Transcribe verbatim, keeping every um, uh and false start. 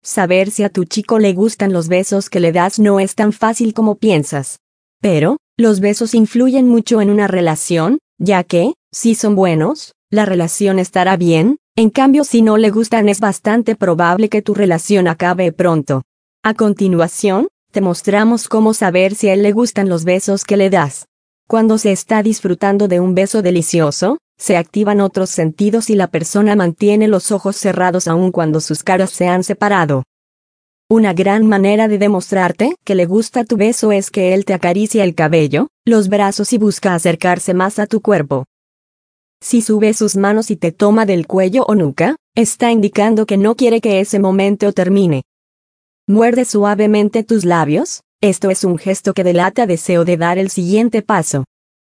Saber si a tu chico le gustan los besos que le das no es tan fácil como piensas. Pero, los besos influyen mucho en una relación, ya que, si son buenos, la relación estará bien, en cambio si no le gustan es bastante probable que tu relación acabe pronto. A continuación, te mostramos cómo saber si a él le gustan los besos que le das. Cuando se está disfrutando de un beso delicioso, se activan otros sentidos y la persona mantiene los ojos cerrados aun cuando sus caras se han separado. Una gran manera de demostrarte que le gusta tu beso es que él te acaricia el cabello, los brazos y busca acercarse más a tu cuerpo. Si sube sus manos y te toma del cuello o nuca, está indicando que no quiere que ese momento termine. Muerde suavemente tus labios, esto es un gesto que delata deseo de dar el siguiente paso.